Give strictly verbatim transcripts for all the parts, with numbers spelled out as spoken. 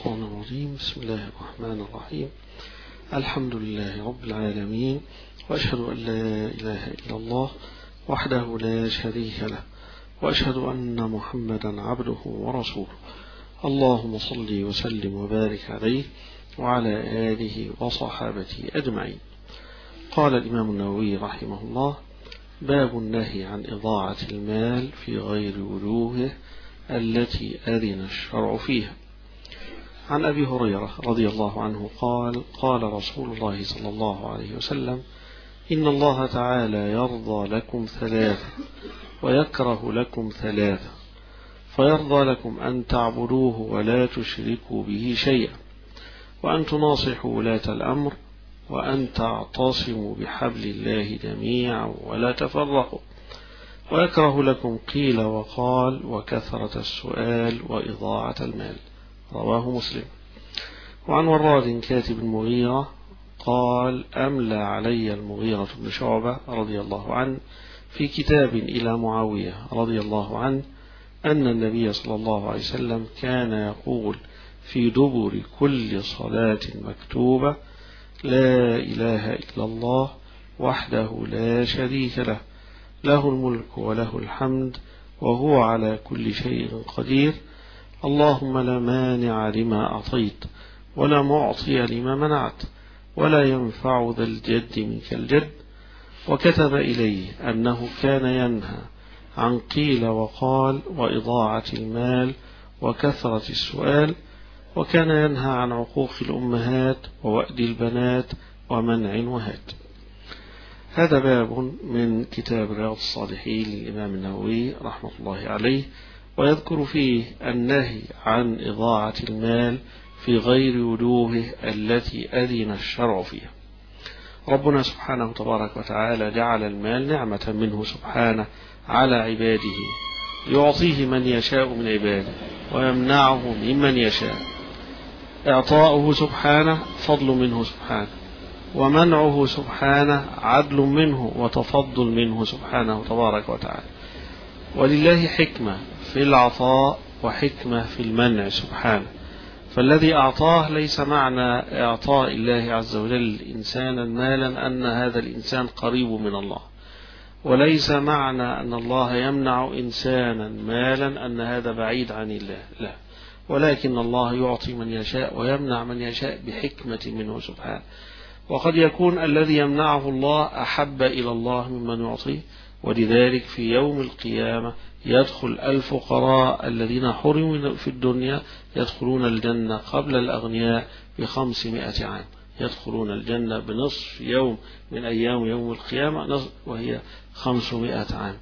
الشيطان الرجيم. بسم الله الرحمن الرحيم. الحمد لله رب العالمين، وأشهد أن لا إله إلا الله وحده لا شريك له، وأشهد أن محمدا عبده ورسوله. اللهم صل وسلم وبارك عليه وعلى آله وصحابته أجمعين. قال الإمام النووي رحمه الله: باب النهي عن إضاعة المال في غير وجوهه التي أذن الشرع فيها. عن أبي هريرة رضي الله عنه قال: قال رسول الله صلى الله عليه وسلم: إن الله تعالى يرضى لكم ثلاثة ويكره لكم ثلاثة، فيرضى لكم أن تعبدوه ولا تشركوا به شيئا، وأن تناصحوا ولاة الأمر، وأن تعتصموا بحبل الله جميعا ولا تفرقوا، ويكره لكم قيل وقال وكثرة السؤال وإضاعة المال. رواه مسلم. وعن وراد كاتب المغيرة قال: أملى علي المغيرة بن شعبة رضي الله عنه في كتاب إلى معاوية رضي الله عنه أن النبي صلى الله عليه وسلم كان يقول في دبر كل صلاة مكتوبة: لا إله إلا الله وحده لا شريك له، له الملك وله الحمد وهو على كل شيء قدير، اللهم لا مانع لما أعطيت ولا معطي لما منعت ولا ينفع ذا الجد منك الجد. وكتب إليه أنه كان ينهى عن قيل وقال وإضاعة المال وكثرة السؤال، وكان ينهى عن عقوق الأمهات ووأد البنات ومنع وهات. هذا باب من كتاب رياض الصالحين للإمام النووي رحمة الله عليه، ويذكر فيه النهي عن إضاعة المال في غير وجوهه التي أذن الشرع فيها. ربنا سبحانه تبارك وتعالى جعل المال نعمة منه سبحانه على عباده، يعطيه من يشاء من عباده ويمنعه ممن يشاء. إعطاؤه سبحانه فضل منه سبحانه، ومنعه سبحانه عدل منه وتفضل منه سبحانه تبارك وتعالى. ولله حكمة في العطاء وحكمة في المنع سبحانه. فالذي أعطاه ليس معنى إعطاء الله عز وجل إنسانا مالا أن هذا الإنسان قريب من الله، وليس معنى أن الله يمنع إنسانا مالا أن هذا بعيد عن الله، لا، ولكن الله يعطي من يشاء ويمنع من يشاء بحكمة منه سبحانه. وقد يكون الذي يمنعه الله أحب إلى الله ممن يعطيه، ولذلك في يوم القيامة يدخل الفقراء الذين حرموا في الدنيا يدخلون الجنة قبل الأغنياء بخمسمائة عام، يدخلون الجنة بنصف يوم من أيام يوم القيامة وهي خمسمائة عام.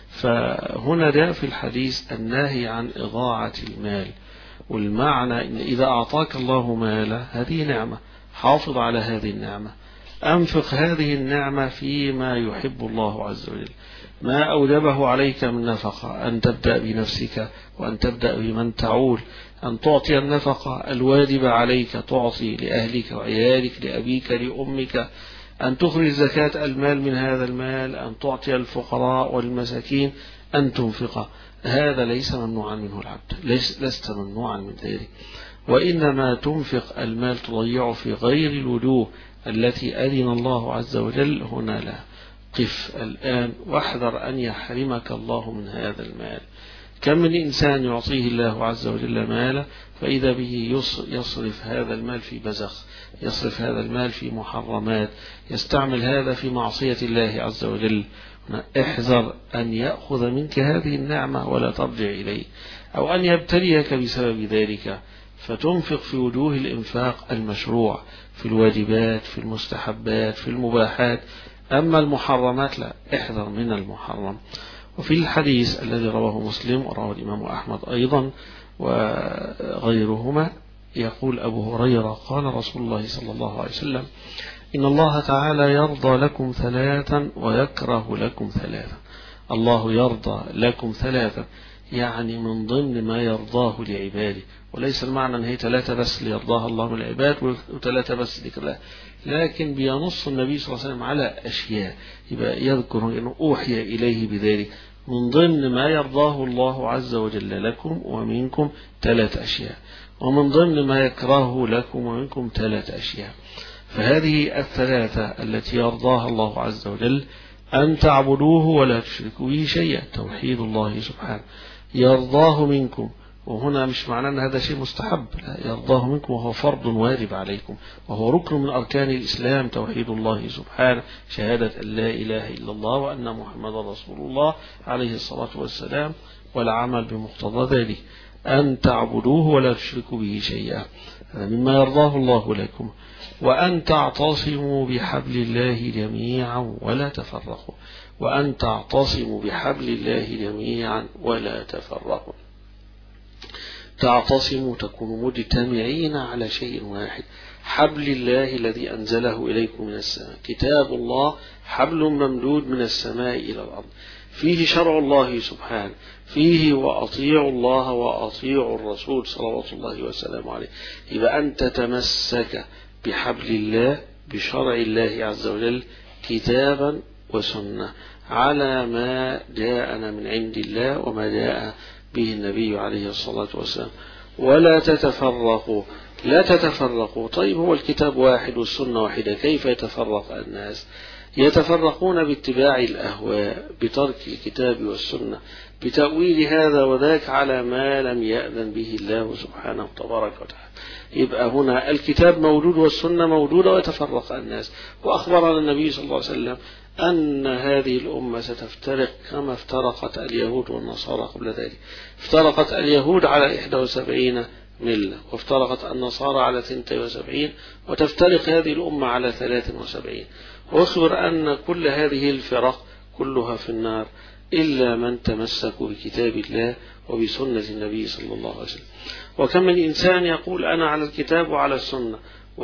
فهنا جاء في الحديث النهي عن إضاعة المال، والمعنى إن إذا أعطاك الله مالا هذه نعمة، حافظ على هذه النعمة، أنفق هذه النعمة فيما يحب الله عز وجل. ما أوجبه عليك من نفقة أن تبدأ بنفسك، وأن تبدأ بمن تعول، أن تعطي النفقة الواجب عليك، تعطي لأهلك وعيالك، لأبيك لأمك، أن تخرج زكاة المال من هذا المال، أن تعطي الفقراء والمساكين، أن تنفق. هذا ليس ممنوعا منه العبد، ليس لست ممنوعا من ذلك، وإنما تنفق المال تضيعه في غير الوجوه التي أذن الله عز وجل. هنا لا، قف الآن واحذر أن يحرمك الله من هذا المال. كم من إنسان يعطيه الله عز وجل مالا فإذا به يصرف هذا المال في بزخ، يصرف هذا المال في محرمات، يستعمل هذا في معصية الله عز وجل. احذر أن يأخذ منك هذه النعمة ولا ترجع إليه، أو أن يبتليك بسبب ذلك فتنفق في وجوه الإنفاق المشروع، في الواجبات، في المستحبات، في المباحات. أما المحرمات لا، احذر من المحرم. وفي الحديث الذي رواه مسلم ورواه الإمام أحمد أيضا وغيرهما يقول أبو هريرة قال رسول الله صلى الله عليه وسلم: إن الله تعالى يرضى لكم ثلاثا ويكره لكم ثلاثا. الله يرضى لكم ثلاثا يعني من ضمن ما يرضاه لعباده، وليس المعنى أن هي ثلاثة بس ليرضاها الله من العباد وثلاثة بس لكلا، لكن بينص النبي صلى الله عليه وسلم على أشياء، يبقى يذكر أنه أوحي إليه بذلك. من ضمن ما يرضاه الله عز وجل لكم ومنكم ثلاث أشياء، ومن ضمن ما يكرهه لكم ومنكم ثلاث أشياء. فهذه الثلاثة التي يرضاها الله عز وجل أن تعبدوه ولا تشركوا به شيئا، توحيد الله سبحانه، يرضاه منكم، وهنا مش معناه أن هذا شيء مستحب، لا، يرضاه منكم وهو فرض واجب عليكم، وهو ركن من أركان الإسلام، توحيد الله سبحانه، شهادة أن لا إله إلا الله وأن محمد رسول الله عليه الصلاة والسلام، والعمل بمقتضى ذلك، أن تعبدوه ولا تشركوا به شيئا، هذا مما يرضاه الله لكم. وأن تعتصموا بحبل الله جميعا ولا تفرقوا، وأن تعتصموا بحبل الله جميعا ولا تفرقوا. تعتصموا تكونوا مجتمعين على شيء واحد، حبل الله الذي أنزله إليكم من السماء، كتاب الله حبل ممدود من السماء إلى الأرض، فيه شرع الله سبحانه، فيه وأطيعوا الله وأطيعوا الرسول صلوات الله وسلامه عليه. يبقى أن تتمسك بحبل الله، بشرع الله عز وجل، كتابا وسنة، على ما جاءنا من عند الله وما جاء به النبي عليه الصلاة والسلام، ولا تتفرقوا. لا تتفرقوا، طيب هو الكتاب واحد والسنة واحدة، كيف يتفرق الناس؟ يتفرقون باتباع الأهواء، بترك الكتاب والسنة، بتأويل هذا وذاك على ما لم يأذن به الله سبحانه تبارك وتعالى. يبقى هنا الكتاب موجود والسنة موجودة ويتفرق الناس. وأخبرنا النبي صلى الله عليه وسلم أن هذه الأمة ستفترق كما افترقت اليهود والنصارى قبل ذلك. افترقت اليهود على إحدى وسبعين ملة، وافترقت النصارى على ثنتي وسبعين، وتفترق هذه الأمة على ثلاث وسبعين. وأخبر أن كل هذه الفرق كلها في النار إلا من تمسكوا بكتاب الله وبسنة النبي صلى الله عليه وسلم. وكم من إنسان يقول أنا على الكتاب وعلى السنة،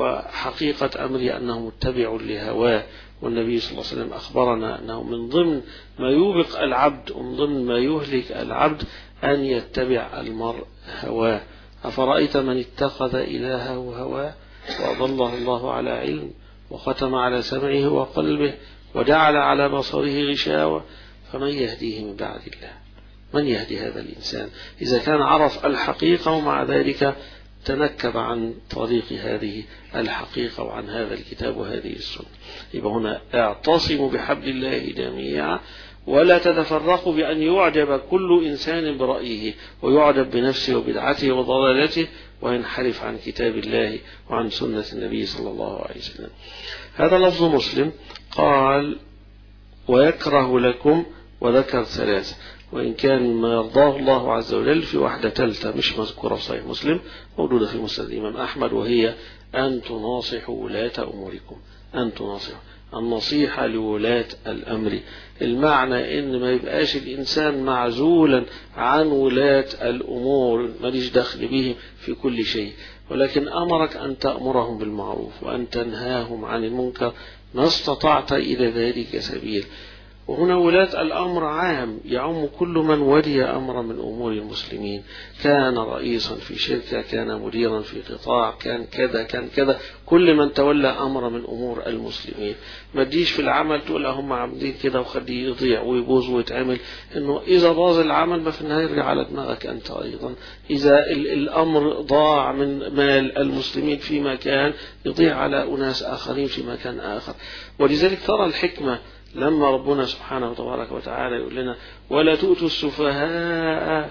وحقيقة أمري أنه متبع لهواه، والنبي صلى الله عليه وسلم أخبرنا أنه من ضمن ما يوبق العبد ومن ضمن ما يهلك العبد أن يتبع المرء هواه. أفرأيت من اتخذ إلهه هواه وأضله الله على علم وختم على سمعه وقلبه وجعل على بصره غشاوة فمن يهديه من بعد الله؟ من يهدي هذا الإنسان إذا كان عرف الحقيقة ومع ذلك تنكب عن طريق هذه الحقيقة وعن هذا الكتاب وهذه السنة؟ يبقى هنا اعتصموا بحبل الله جميعا ولا تتفرقوا، بأن يعجب كل إنسان برأيه ويعجب بنفسه وبدعته وضلالته وينحرف عن كتاب الله وعن سنة النبي صلى الله عليه وسلم. هذا لفظ مسلم. قال ويكره لكم، وذكر ثلاثة، وإن كان ما يرضاه الله عز وجل في واحدة ثالثة مش مذكورة في صحيح مسلم، موجودة في مسند الإمام أحمد، وهي أن تناصحوا ولاة أموركم. أن تناصحوا، النصيحة لولاة الأمر، المعنى إن ما يبقاش الإنسان معزولا عن ولاة الأمور، ماليش دخل بهم في كل شيء، ولكن أمرك أن تأمرهم بالمعروف وأن تنهاهم عن المنكر ما استطعت إلى ذلك سبيل. وهنا ولاة الأمر عام، يعم كل من ولي أمر من أمور المسلمين، كان رئيسا في شركة، كان مديرا في قطاع، كان كذا كان كذا، كل من تولى أمر من أمور المسلمين. ما تجيش في العمل تقول هم عاملين كده وخليه يضيع ويبوظ ويتعمل، إنه إذا باظ العمل ما في النهاية يرجع على دماغك أنت أيضا. إذا الأمر ضاع من مال المسلمين في مكان يضيع على أناس آخرين في مكان آخر. ولذلك ترى الحكمة لما ربنا سبحانه وتبارك وتعالى يقول لنا ولا تؤتوا السفهاء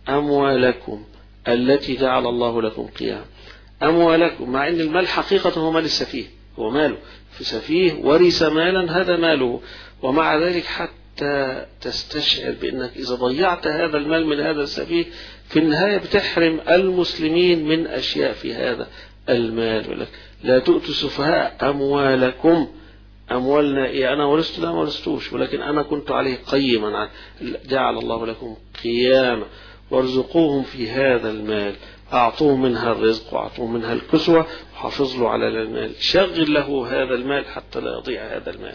أموالكم التي جعل الله لكم قيام. أموالكم، مع أن المال حقيقة هو مال السفيه، هو ماله، في سفيه ورث مالا هذا ماله، ومع ذلك حتى تستشعر بأنك إذا ضيعت هذا المال من هذا السفيه في النهاية بتحرم المسلمين من أشياء في هذا المال. لا تؤتوا السفهاء أموالكم، أموالنا إيه؟ أنا ورثت؟ لا ما ورثتوش، ولكن أنا كنت عليه قيما عن جعل الله لكم قياما، وارزقوهم في هذا المال، أعطوهم منها الرزق وأعطوهم منها الكسوة، وحافظ له على المال، شغل له هذا المال حتى لا يضيع هذا المال،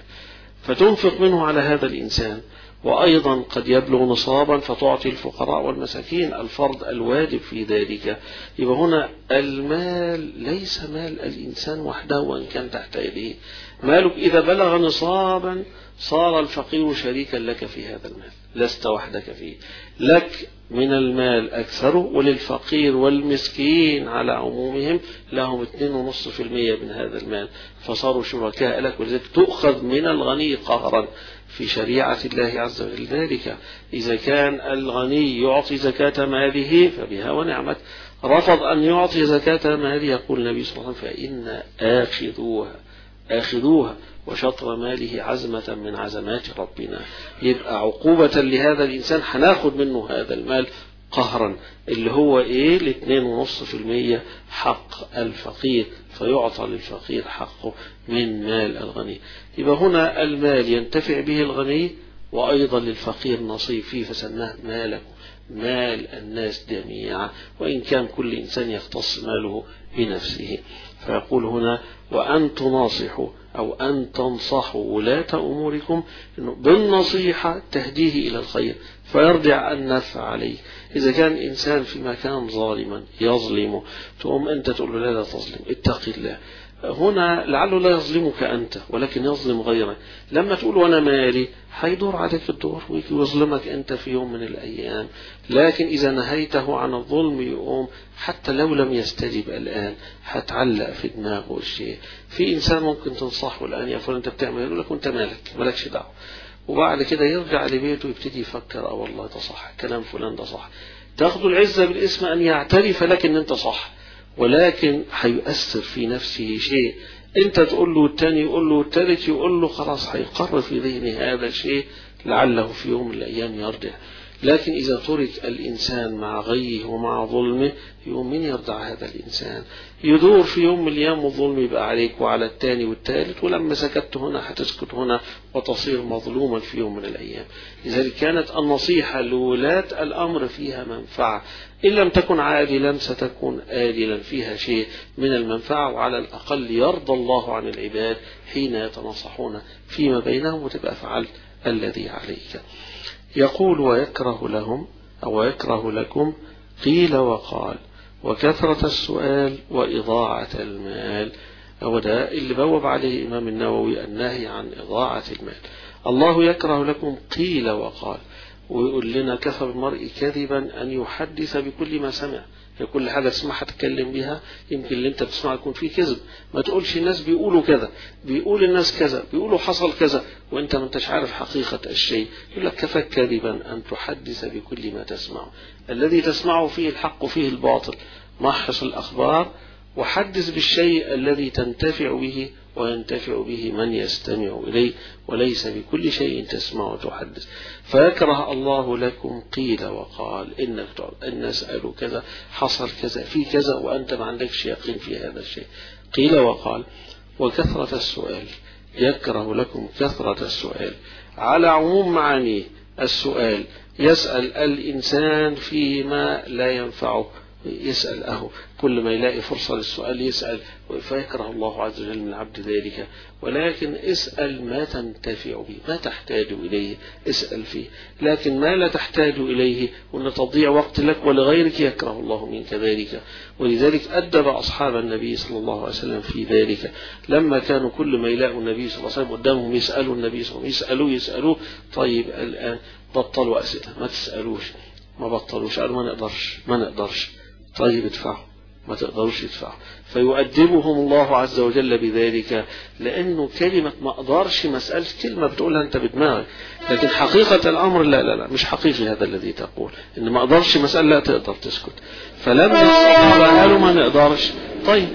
فتنفق منه على هذا الإنسان. وأيضا قد يبلغ نصابا فتعطي الفقراء والمساكين، الفرض الواجب في ذلك. يبقى هنا المال ليس مال الإنسان وحده وإن كان تحت يده، مالك إذا بلغ نصابا صار الفقير شريكا لك في هذا المال، لست وحدك فيه، لك من المال أكثر، وللفقير والمسكين على عمومهم لهم اثنين ونصف في المية من هذا المال، فصاروا شركاء لك، ولذلك تؤخذ من الغني قهرا في شريعة الله عز وجل. ذلك إذا كان الغني يعطي زكاة ماله فبها ونعمت، رفض أن يعطي زكاة ماله يقول النبي صلى الله عليه وسلم فإن آخذوها آخذوها وشطر ماله عزمة من عزمات ربنا. يبقى عقوبة لهذا الإنسان هناخد منه هذا المال قهرا اللي هو إيه الاثنين ونصف في المية حق الفقير، فيعطى للفقير حقه من مال الغني. يبقى هنا المال ينتفع به الغني وأيضا للفقير نصيب فيه، فسماه ماله مال الناس جميعا، وإن كان كل إنسان يختص ماله بنفسه. فيقول هنا وأن تناصحوا أو أن تنصحوا ولاة أموركم بالنصيحة تهديه إلى الخير فيرجع النفع عليه. إذا كان إنسان في مكان ظالما يظلمه تقوم أنت تقول له لا لا تظلم، اتق الله. هنا لعله لا يظلمك أنت ولكن يظلم غيرك. لما تقول وأنا مالي هيدور عليك الدور ويظلمك أنت في يوم من الأيام. لكن إذا نهيته عن الظلم يقوم حتى لو لم يستجب الآن هتعلق في دماغه الشيء. في إنسان ممكن تنصحه الآن يقول أنت بتعمل، يقول لك وأنت مالك مالكش دعوة، وبعد كده يرجع لبيته ويبتدي يفكر اه والله ده صح، كلام فلان ده صح. تاخذ العزة بالاسم أن يعترف لك أن أنت صح، ولكن هيؤثر في نفسه شيء. أنت تقول له الثاني يقول له الثالث يقول له، خلاص هيقر في ذهنه هذا الشيء لعله في يوم من الأيام يرجع. لكن إذا ترك الإنسان مع غيه ومع ظلمه يوم من يرضع هذا الإنسان، يدور في يوم من الأيام والظلم يبقى عليك وعلى الثاني والثالث، ولما سكت هنا هتسكت هنا وتصير مظلوما في يوم من الأيام. لذلك كانت النصيحة لولاة الأمر فيها منفعة، إن لم تكن عادلا ستكون آدلا، فيها شيء من المنفعة، وعلى الأقل يرضى الله عن العباد حين يتنصحون فيما بينهم وتبقى فعلت الذي عليك. يقول ويكره لهم أو يكره لكم قيل وقال وكثرة السؤال وإضاعة المال. وده اللي بوب عليه الإمام النووي النهي عن إضاعة المال. الله يكره لكم قيل وقال، ويقول لنا كفى بالمرء كذبا أن يحدث بكل ما سمع. كل حاجة تسمعها تتكلم بها يمكن اللي انت بتسمعها يكون فيه كذب. ما تقولش الناس بيقولوا كذا، بيقول الناس كذا، بيقولوا حصل كذا، وانت ما انتش عارف حقيقة الشيء. يقول لك كفى كذبا أن تحدث بكل ما تسمعه. الذي تسمعه فيه الحق فيه الباطل. محص الأخبار وحدث بالشيء الذي تنتفع به وينتفع به من يستمع إليه، وليس بكل شيء تسمع وتحدث. فيكره الله لكم قيل وقال، إنك أن نسأل كذا، حصل كذا، في كذا، وأنت ما عندكش يقين في هذا الشيء. قيل وقال وكثرة السؤال، يكره لكم كثرة السؤال على عموم معانيه. السؤال يسأل الإنسان فيما لا ينفعه، يسأل أهو كل ما يلاقي فرصة للسؤال يسأل، فيكره الله عز وجل من العبد ذلك. ولكن اسأل ما تنتفع به، ما تحتاج إليه اسأل فيه، لكن ما لا تحتاج إليه وأن تضيع وقت لك ولغيرك يكره الله منك ذلك. ولذلك أدب أصحاب النبي صلى الله عليه وسلم في ذلك، لما كانوا كل ما يلاقوا النبي صلى الله عليه وسلم قدامهم يسألوا النبي صلى الله عليه وسلم، يسألوه يسألوه طيب الآن بطلوا أسئلة، ما تسألوش، ما بطلوش، قالوا ما نقدرش ما نقدرش طيب ادفعوا، ما تقدروش يدفعوا. فيؤدبهم الله عز وجل بذلك، لأنه كلمة ما أقدرش مسألة كلمة بتقولها أنت بدماغك، لكن حقيقة الأمر لا لا لا مش حقيقي هذا الذي تقول، إن ما أقدرش مسألة لا تقدر تسكت. فلما الصحابة قالوا ما نقدرش، طيب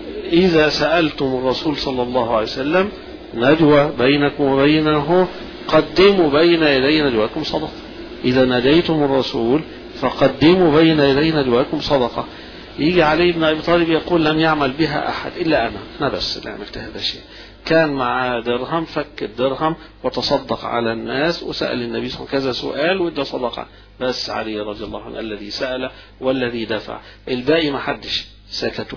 إذا سألتم الرسول صلى الله عليه وسلم نجوى بينكم وبينه قدموا بين يدي نجواكم صدقة. إذا ناديتم الرسول فقدموا بين يدي نجواكم صدقة. يجي علي بن أبي طالب يقول لم يعمل بها أحد إلا أنا، أنا بس اللي عملت هذا الشيء. كان معاه درهم، فك الدرهم وتصدق على الناس، وسأل النبي صلى الله عليه وسلم كذا سؤال وادى صدقة، بس علي رضي الله عنه الذي سأل والذي دفع، الباقي ما حدش سكتوا.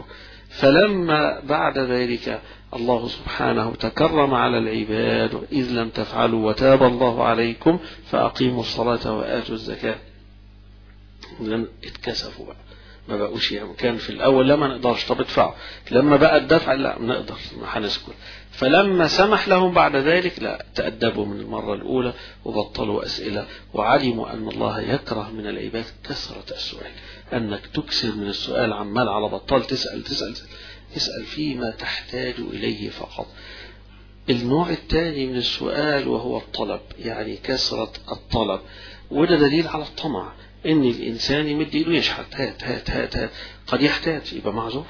فلما بعد ذلك الله سبحانه تكرم على العباد، إذ لم تفعلوا وتاب الله عليكم فأقيموا الصلاة وآتوا الزكاة. لم اتكسفوا بقى، ما بقوش يعني. كان في الأول لا ما نقدرش، طب ادفعوا. لما بقى الدفع لا نقدر هنسكت. فلما سمح لهم بعد ذلك لا تأدبوا من المرة الأولى وبطلوا أسئلة، وعلموا أن الله يكره من العباد كثرة السؤال، أنك تكسر من السؤال عمال على بطال تسأل تسأل تسأل فيما تحتاج إليه فقط. النوع الثاني من السؤال وهو الطلب، يعني كثرة الطلب، وده دليل على الطمع، ان الانسان يمد ايده يشحت هات هات هات هات، قد يحتاج يبقى معذور،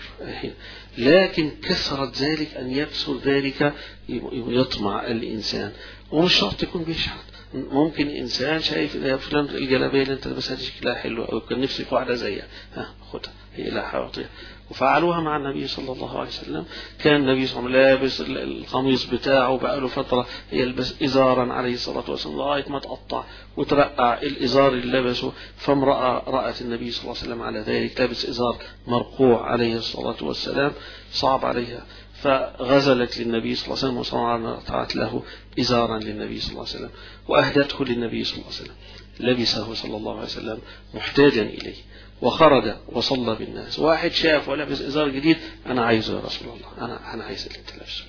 لكن كثرة ذلك ان يكثر ذلك يطمع الانسان. ومش شرط يكون بيشحت، ممكن انسان شايف يا فلان الجلابيه اللي انت لابسها دي شكلها حلو او كان نفسي في واحده زيها، ها خدها هي لا حاطيها. وفعلوها مع النبي صلى الله عليه وسلم. كان النبي صلى الله عليه وسلم لابس القميص بتاعه بقى له فتره يلبس ازارا عليه الصلاه والسلام لغايه ما تقطع وترقع الازار اللي لبسه، فامراه رات النبي صلى الله عليه وسلم على ذلك لابس ازار مرقوع عليه الصلاه والسلام، صعب عليها، فغزلت للنبي صلى الله عليه وسلم وصنعت له إزارا للنبي صلى الله عليه وسلم وأهدته للنبي صلى الله عليه وسلم، لبسه صلى الله عليه وسلم محتاجا إليه، وخرج وصلى بالناس. واحد شاف ولبس إزار جديد، أنا عايزه يا رسول الله، أنا أنا عايز اللي أنت لابسه.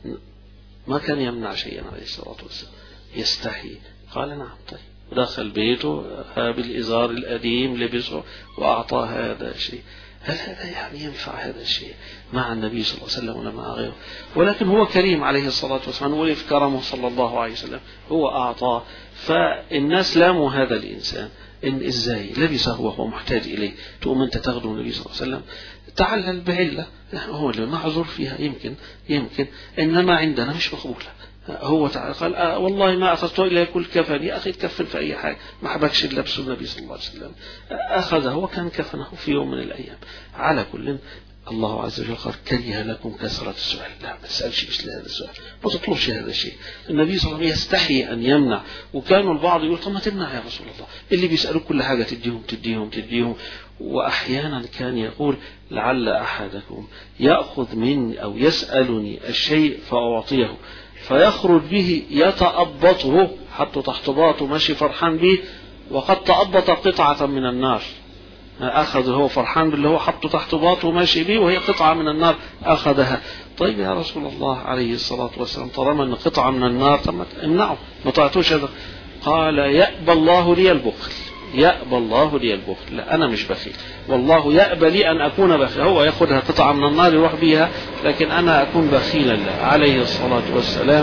ما كان يمنع شيئا عليه الصلاة والسلام، يستحي. قال نعم طيب، ودخل بيته بالإزار القديم لبسه وأعطاه هذا الشيء. هل هذا يعني ينفع هذا الشيء مع النبي صلى الله عليه وسلم ولا مع غيره؟ ولكن هو كريم عليه الصلاة والسلام، ولف كرمه صلى الله عليه وسلم، هو أعطاه. فالناس لاموا هذا الإنسان إن إزاي لبسه وهو محتاج إليه، تقوم أنت تاخده النبي صلى الله عليه وسلم. تعلل بعلة هو اللي معذور فيها، يمكن يمكن إنما عندنا مش مقبولة. هو تعالى قال آه والله ما أخذته إلا يكون كفن، يا أخي تكفن في أي حاجة، ما حبكش لبسه النبي صلى الله عليه وسلم، أخذه وكان كفنه في يوم من الأيام. على كل الله عز وجل قال كره لكم كثرة السؤال، لا ما تسألش مثل هذا السؤال، ما تطلبش هذا الشيء. النبي صلى الله عليه وسلم يستحي أن يمنع، وكانوا البعض يقول طب ما تمنع يا رسول الله، اللي بيسألوا كل حاجة تديهم تديهم تديهم. وأحيانا كان يقول لعل أحدكم يأخذ مني أو يسألني الشيء فأعطيه، فيخرج به يتأبطه حتى تحتباطه ماشي فرحان به، وقد تأبط قطعة من النار، أخذ هو فرحان باللي هو حطه تحت باطه وماشي به وهي قطعة من النار أخذها. طيب يا رسول الله عليه الصلاة والسلام طالما أن قطعة من النار طب امنعه ما تعطوش هذا. قال يأبى الله لي البخل، يأبى الله لي البخل، لا أنا مش بخيل، والله يأبى لي أن أكون بخيل. هو يأخذها قطعة من النار يروح بها، لكن أنا أكون بخيلا له عليه الصلاة والسلام.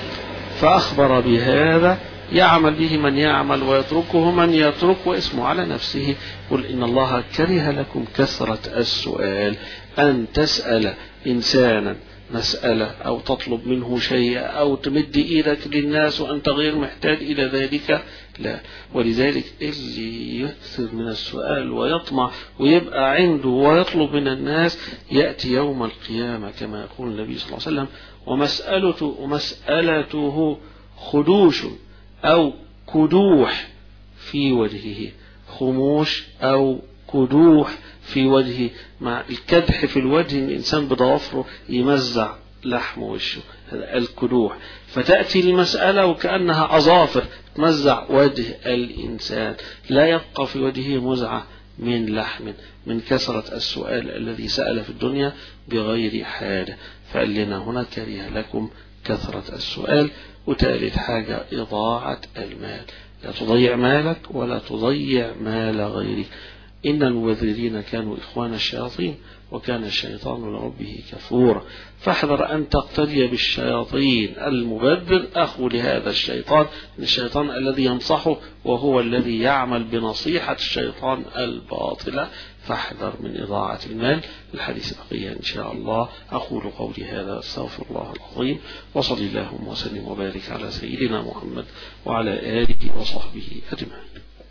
فأخبر بهذا يعمل به من يعمل ويتركه من يترك، واسمه على نفسه. قل إن الله كره لكم كثرة السؤال، أن تسأل إنسانا مسألة أو تطلب منه شيء أو تمد إيدك للناس وأنت غير محتاج إلى ذلك، لا. ولذلك اللي يكثر من السؤال ويطمع ويبقى عنده ويطلب من الناس يأتي يوم القيامة كما يقول النبي صلى الله عليه وسلم ومسألته, ومسألته خدوش أو كدوح في وجهه، خموش أو كدوح في وجهه، مع الكدح في الوجه الإنسان بضوافره يمزع لحم وشه، هذا الكدوح. فتأتي المسألة وكأنها أظافر تمزع وجه الإنسان، لا يبقى في وجهه مزعة من لحم من كثرة السؤال الذي سأل في الدنيا بغير حاجة. فقال لنا هنا كره لكم كثرة السؤال. وثالث حاجة إضاعة المال، لا تضيع مالك ولا تضيع مال غيرك. إن المبذرين كانوا إخوان الشياطين وكان الشيطان لربه كفورا. فاحذر أن تقتدي بالشياطين، المبذر أخو لهذا الشيطان، الشيطان الذي ينصحه وهو الذي يعمل بنصيحة الشيطان الباطلة. فاحذر من إضاعة المال. الحديث بقية إن شاء الله. أقول قولي هذا استغفر الله العظيم، وصلى اللهم وسلم وبارك على سيدنا محمد وعلى آله وصحبه أجمعين.